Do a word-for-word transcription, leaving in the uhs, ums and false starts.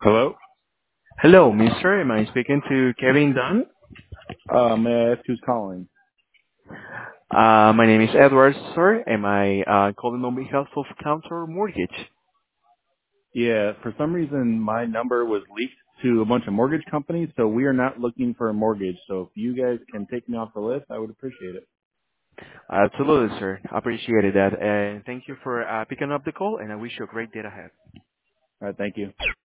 Hello? Hello, mister. Am I speaking to Kevin Dunn? Uh, may I ask who's calling? Uh, my name is Edward, sir. Am I uh, calling on behalf of Counter Mortgage? Yeah, for some reason my number was leaked to a bunch of mortgage companies, so we are not looking for a mortgage. So if you guys can take me off the list, I would appreciate it. Absolutely, sir. Appreciated that. And thank you for uh, picking up the call, and I wish you a great day ahead. All right, thank you.